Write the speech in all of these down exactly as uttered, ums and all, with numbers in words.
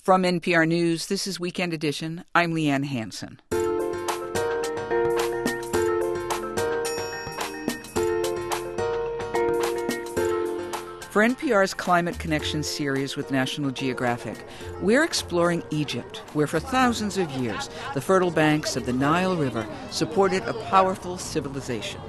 From N P R News, this is Weekend Edition. I'm Leanne Hansen. For N P R's Climate Connection series with National Geographic, we're exploring Egypt, where for thousands of years the fertile banks of the Nile River supported a powerful civilization.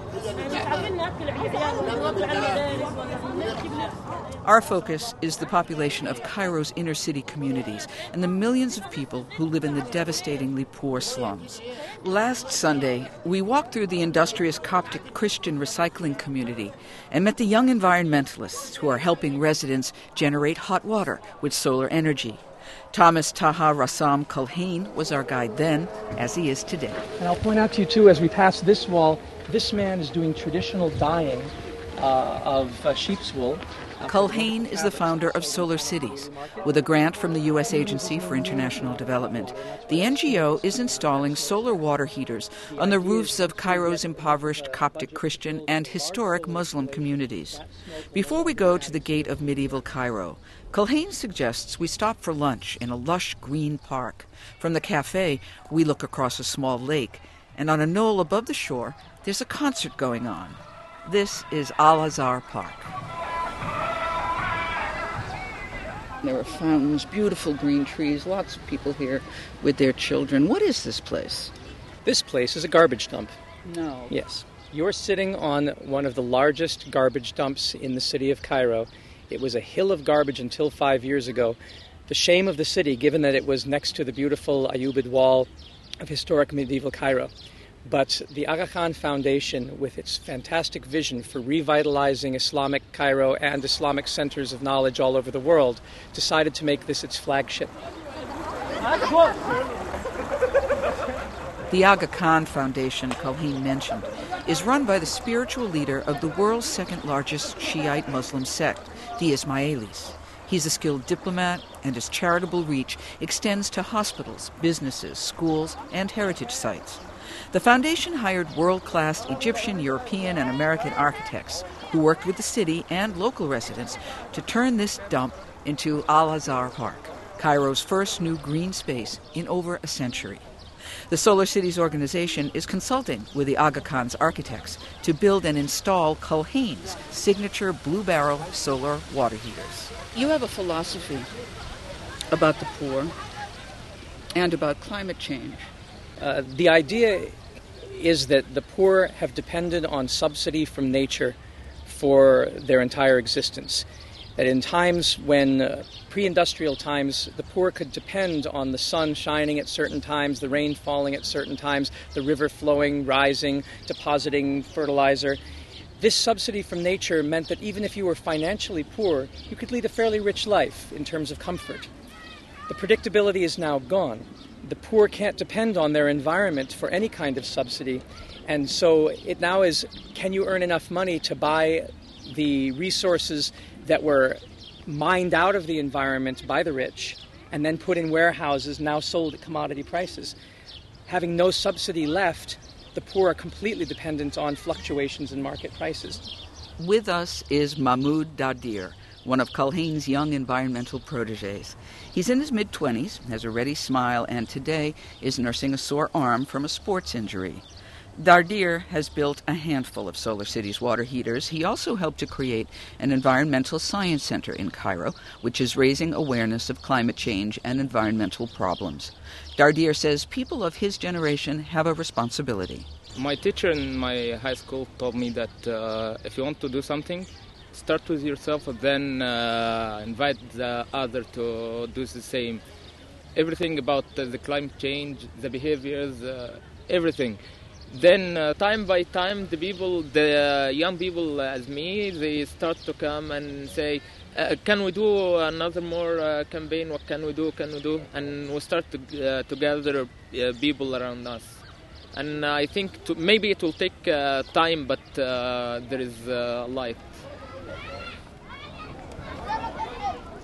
Our focus is the population of Cairo's inner-city communities and the millions of people who live in the devastatingly poor slums. Last Sunday, we walked through the industrious Coptic Christian recycling community and met the young environmentalists who are helping residents generate hot water with solar energy. Thomas Taha Rassam Culhane was our guide then, as he is today. And I'll point out to you, too, as we pass this wall, this man is doing traditional dyeing uh, of uh, sheep's wool. Culhane is the founder of Solar Cities. With a grant from the U S Agency for International Development, the N G O is installing solar water heaters on the roofs of Cairo's impoverished Coptic Christian and historic Muslim communities. Before we go to the gate of medieval Cairo, Culhane suggests we stop for lunch in a lush green park. From the cafe, we look across a small lake, and on a knoll above the shore, there's a concert going on. This is Al-Azhar Park. There are fountains, beautiful green trees, lots of people here with their children. What is this place? This place is a garbage dump. No. Yes. You're sitting on one of the largest garbage dumps in the city of Cairo. It was a hill of garbage until five years ago. The shame of the city, given that it was next to the beautiful Ayyubid Wall of historic medieval Cairo. But the Aga Khan Foundation, with its fantastic vision for revitalizing Islamic Cairo and Islamic centers of knowledge all over the world, decided to make this its flagship. The Aga Khan Foundation, Culhane mentioned, is run by the spiritual leader of the world's second-largest Shiite Muslim sect, the Ismailis. He's a skilled diplomat, and his charitable reach extends to hospitals, businesses, schools, and heritage sites. The foundation hired world-class Egyptian, European, and American architects who worked with the city and local residents to turn this dump into Al-Azhar Park, Cairo's first new green space in over a century. The Solar Cities organization is consulting with the Aga Khan's architects to build and install Culhane's signature Blue Barrel solar water heaters. You have a philosophy about the poor and about climate change. Uh, the idea is that the poor have depended on subsidy from nature for their entire existence. That in times when, uh, pre-industrial times, the poor could depend on the sun shining at certain times, the rain falling at certain times, the river flowing, rising, depositing fertilizer. This subsidy from nature meant that even if you were financially poor, you could lead a fairly rich life in terms of comfort. The predictability is now gone. The poor can't depend on their environment for any kind of subsidy. And so it now is, can you earn enough money to buy the resources that were mined out of the environment by the rich and then put in warehouses now sold at commodity prices? Having no subsidy left, the poor are completely dependent on fluctuations in market prices. With us is Mahmoud Dardir, one of Culhane's young environmental protégés. He's in his mid-twenties, has a ready smile, and today is nursing a sore arm from a sports injury. Dardir has built a handful of Solar Cities water heaters. He also helped to create an environmental science center in Cairo, which is raising awareness of climate change and environmental problems. Dardir says people of his generation have a responsibility. My teacher in my high school told me that uh, if you want to do something, start with yourself and then uh, invite the other to do the same. Everything about uh, the climate change, the behaviors, uh, everything. Then uh, time by time, the people, the uh, young people as me, they start to come and say, uh, can we do another more uh, campaign? What can we do? Can we do? And we start to, uh, to gather uh, people around us. And I think to, maybe it will take uh, time, but uh, there is uh, light.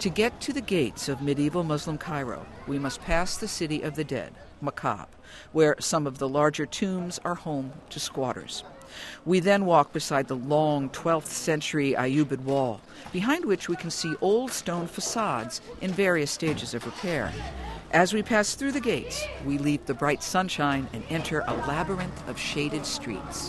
To get to the gates of medieval Muslim Cairo, we must pass the city of the dead, Maqab, where some of the larger tombs are home to squatters. We then walk beside the long twelfth century Ayyubid wall, behind which we can see old stone facades in various stages of repair. As we pass through the gates, we leave the bright sunshine and enter a labyrinth of shaded streets.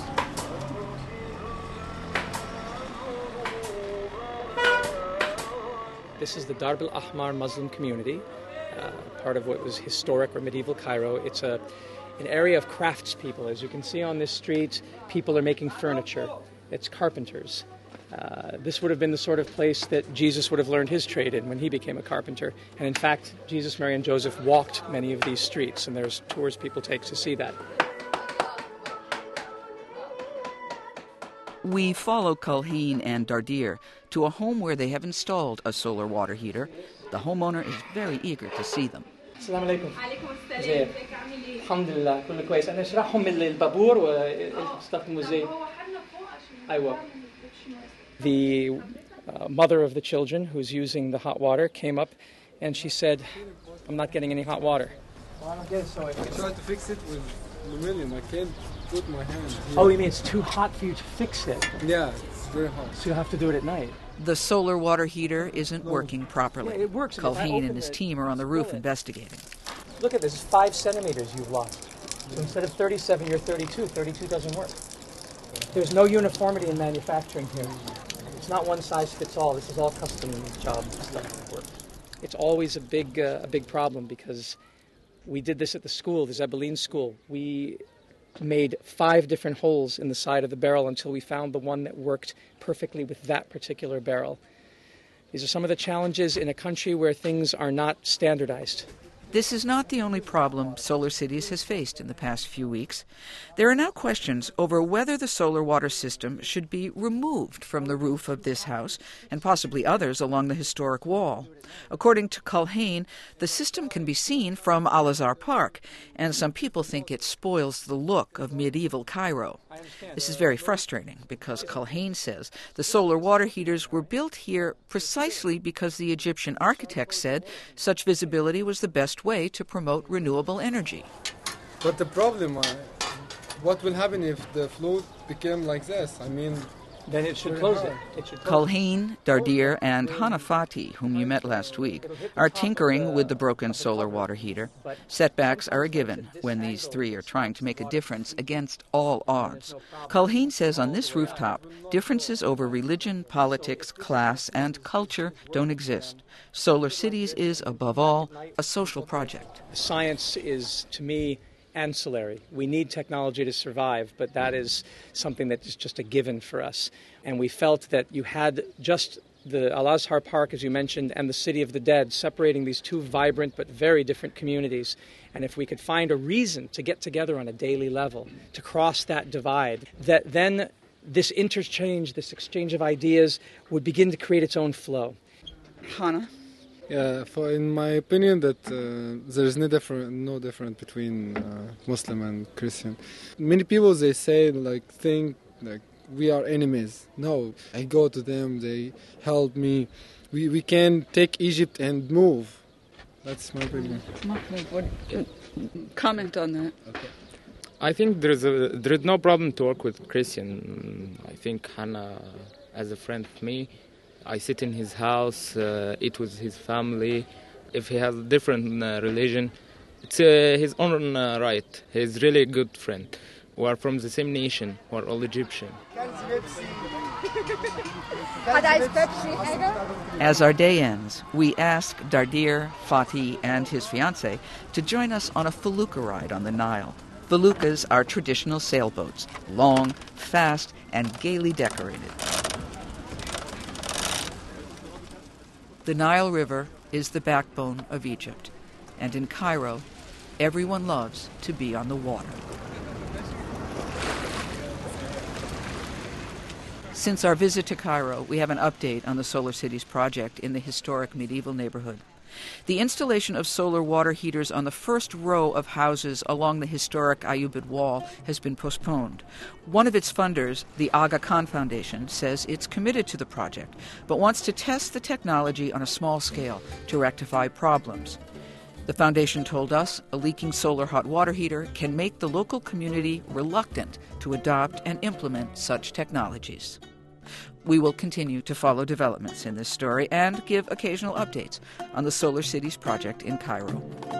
This is the Darb al-Ahmar Muslim community, uh, part of what was historic or medieval Cairo. It's a, an area of craftspeople. As you can see on this street, people are making furniture. It's carpenters. Uh, this would have been the sort of place that Jesus would have learned his trade in when he became a carpenter. And in fact, Jesus, Mary, and Joseph walked many of these streets, and there's tours people take to see that. We follow Kulheen and Dardir to a home where they have installed a solar water heater. The homeowner is very eager to see them. Assalamu alaikum. زين. الحمد لله كله كويس. أنا أشرحهم البابور واستخدموا زي. أيوة. The uh, mother of the children who's using the hot water came up and she said, "I'm not getting any hot water." I tried to fix it with aluminum. I can't put my hand here. Oh, you mean it's too hot for you to fix it? Yeah, it's very hot. So you'll have to do it at night. The solar water heater isn't working properly. Yeah, it works. Kulheen and his team are on the roof investigating. Look at this, it's five centimeters you've lost. So instead of thirty-seven, you're thirty-two. thirty-two doesn't work. There's no uniformity in manufacturing here. It's not one size fits all. This is all custom job stuff. It's always a big, uh, a big problem because we did this at the school, the Zebulun school. We made five different holes in the side of the barrel until we found the one that worked perfectly with that particular barrel. These are some of the challenges in a country where things are not standardized. This is not the only problem Solar Cities has faced in the past few weeks. There are now questions over whether the solar water system should be removed from the roof of this house and possibly others along the historic wall. According to Kulheen, the system can be seen from Al-Azhar Park, and some people think it spoils the look of medieval Cairo. This is very frustrating because Kulheen says the solar water heaters were built here precisely because the Egyptian architects said such visibility was the best way to promote renewable energy. But the problem, uh, what will happen if the float became like this? I mean, then it should close it. it should close Kulheen, Dardir, and Hanafati, whom you met last week, are tinkering with the broken solar water heater. Setbacks are a given when these three are trying to make a difference against all odds. Kulheen says on this rooftop, differences over religion, politics, class, and culture don't exist. Solar Cities is, above all, a social project. Science is, to me, ancillary. We need technology to survive, but that is something that is just a given for us. And we felt that you had just the Al-Azhar Park, as you mentioned, and the City of the Dead, separating these two vibrant but very different communities. And if we could find a reason to get together on a daily level, to cross that divide, that then this interchange, this exchange of ideas would begin to create its own flow. Hannah? yeah, for in my opinion, that uh, there is no different, no difference between uh, Muslim and Christian. Many people they say like think like we are enemies. No, I go to them. They help me. We we can take Egypt and move. That's my opinion. Mahmoud, what, comment on that. Okay. I think there is a there is no problem to work with Christian. I think Hannah, as a friend of me, I sit in his house, uh, eat with his family. If he has a different uh, religion, it's uh, his own uh, right. He's really a good friend. We are from the same nation. We are all Egyptian. As our day ends, we ask Dardir, Fatih, and his fiancée to join us on a felucca ride on the Nile. Feluccas are traditional sailboats, long, fast, and gaily decorated. The Nile River is the backbone of Egypt, and in Cairo, everyone loves to be on the water. Since our visit to Cairo, we have an update on the Solar Cities project in the historic medieval neighborhood. The installation of solar water heaters on the first row of houses along the historic Ayyubid Wall has been postponed. One of its funders, the Aga Khan Foundation, says it's committed to the project, but wants to test the technology on a small scale to rectify problems. The foundation told us a leaking solar hot water heater can make the local community reluctant to adopt and implement such technologies. We will continue to follow developments in this story and give occasional updates on the Solar Cities project in Cairo.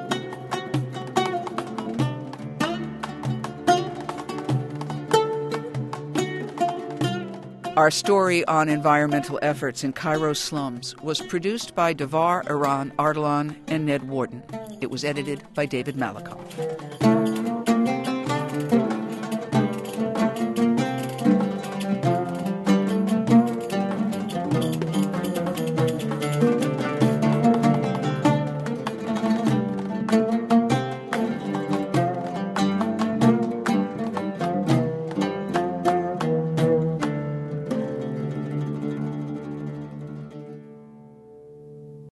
Our story on environmental efforts in Cairo's slums was produced by Devar, Iran, Ardalan, and Ned Wharton. It was edited by David Malakoff.